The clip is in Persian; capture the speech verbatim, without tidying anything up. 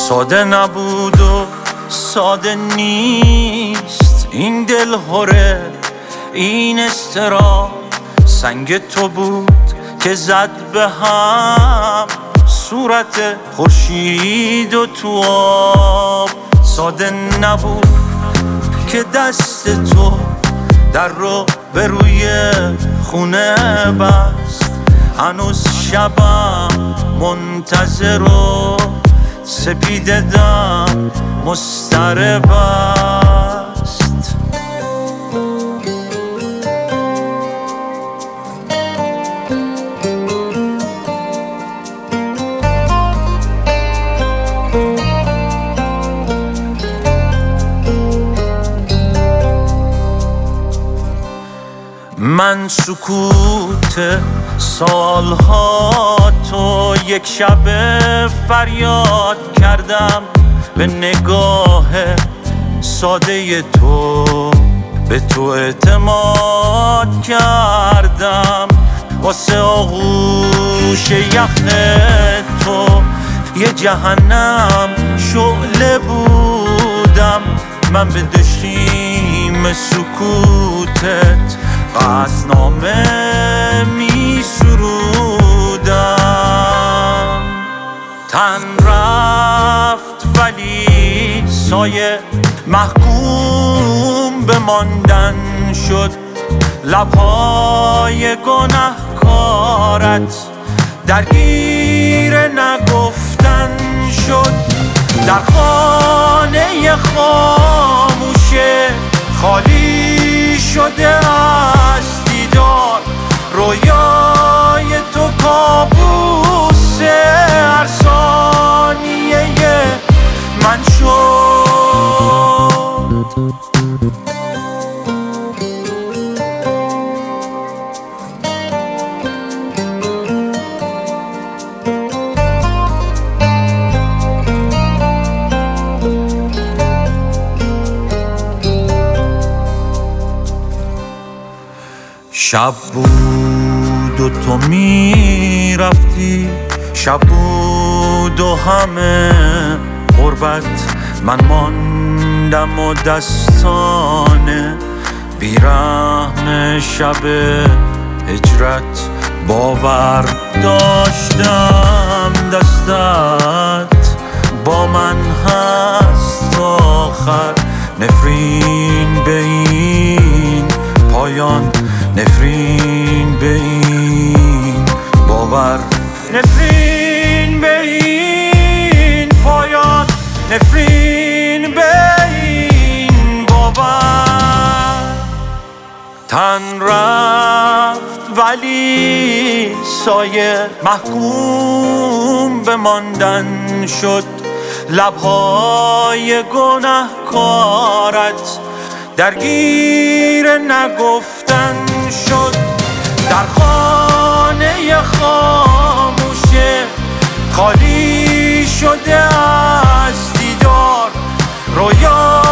ساده نبود و ساده نیست این دل هره، این استرا سنگ تو بود که زد به هم صورت خورشید و تو آب. ساده نبود که دست تو در رو به روی خونه بست، هنوز شبم منتظر و سپیده دم مضطرب است. من سکوت سالها تو یک شب فریاد کردم، به نگاه ساده تو به تو اعتماد کردم. واسه آغوش یخ تو یه جهنم شعله بودم، من به دشیم سکوتت قصدنامه می سرودم. تن رفت ولی سایه محکوم به ماندن شد، لبهای گناهکارت درگیر نگفتن شد. در خانه خاموشه خالی شده از دیدار، رویای تو کابوس هر ثانیه من شد. شب بود و تو می رفتی، شب بود و همه غربت، من ماندم و دستانه بیرحم شب هجرت. باور داشتم دستت با من هست تا آخر، نفرین به این پایان، نفرین به این باور، نفرین به این پایان، نفرین به این باور. تن رفت ولی سایه محکوم به ماندن شد، لبهای گناهکارت درگیر نگفتن شد. در خانه خاموشه خالی شده از دیدار، رویا